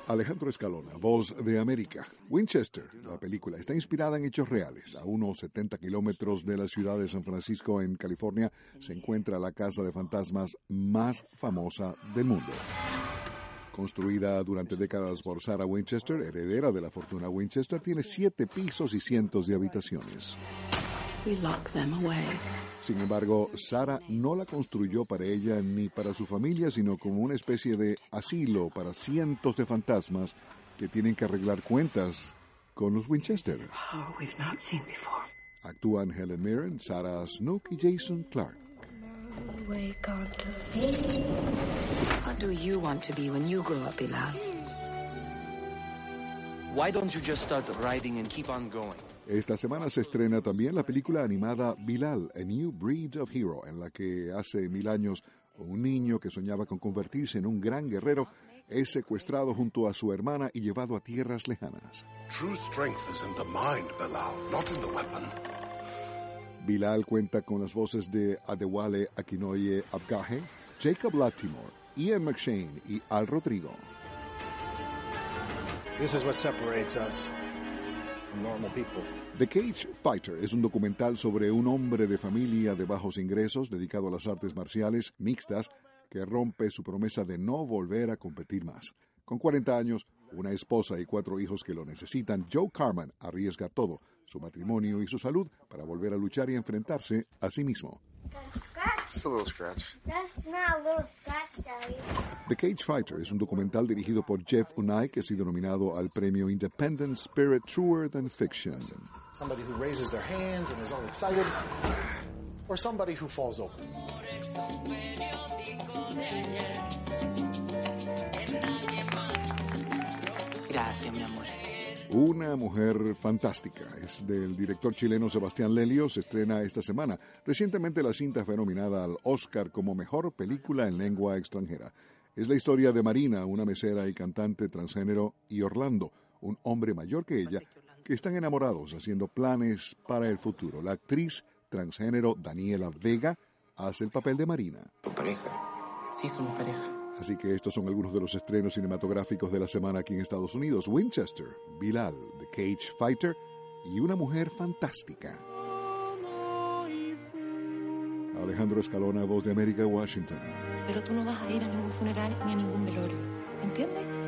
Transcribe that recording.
Alejandro Escalona, Voz de América. Winchester, la película, está inspirada en hechos reales. A unos 70 kilómetros de la ciudad de San Francisco, en California, se encuentra la casa de fantasmas más famosa del mundo. Construida durante décadas por Sarah Winchester, heredera de la fortuna Winchester, tiene 7 pisos y cientos de habitaciones. We lock them away. Sin embargo, Sarah no la construyó para ella ni para su familia, sino como una especie de asilo para cientos de fantasmas que tienen que arreglar cuentas con los Winchester. Power we've not seen before. Actúan Helen Mirren, Sarah Snook y Jason Clarke. What do you want to be when you grow up, Bilal? Why don't you just start riding and keep on going? Esta semana se estrena también la película animada Bilal, A New Breed of Hero, en la que hace 1000 años un niño que soñaba con convertirse en un gran guerrero es secuestrado junto a su hermana y llevado a tierras lejanas. True strength is in the mind, Bilal, not in the weapon. Bilal cuenta con las voces de Adewale Akinoye Abgahe, Jacob Latimore, Ian McShane y Al Rodrigo. This is what separates us from normal people. The Cage Fighter es un documental sobre un hombre de familia de bajos ingresos dedicado a las artes marciales mixtas que rompe su promesa de no volver a competir más. Con 40 años, una esposa y 4 hijos que lo necesitan, Joe Carman arriesga todo, su matrimonio y su salud, para volver a luchar y enfrentarse a sí mismo. Just a little scratch. That's not a little scratch, Daddy. The Cage Fighter es un documental dirigido por Jeff Unai que ha sido nominado al premio Independent Spirit Truer Than Fiction. Somebody who raises their hands and is all excited, or somebody who falls over. Gracias, mi amor. Una mujer fantástica. Es del director chileno Sebastián Lelio. Se estrena esta semana. Recientemente la cinta fue nominada al Oscar como Mejor Película en Lengua Extranjera. Es la historia de Marina, una mesera y cantante transgénero, y Orlando, un hombre mayor que ella, que están enamorados haciendo planes para el futuro. La actriz transgénero Daniela Vega hace el papel de Marina. ¿Tu pareja? Sí, somos pareja. Así que estos son algunos de los estrenos cinematográficos de la semana aquí en Estados Unidos. Winchester, Bilal, The Cage Fighter y Una Mujer Fantástica. Alejandro Escalona, Voz de América, Washington. Pero tú no vas a ir a ningún funeral ni a ningún velorio, ¿entiendes?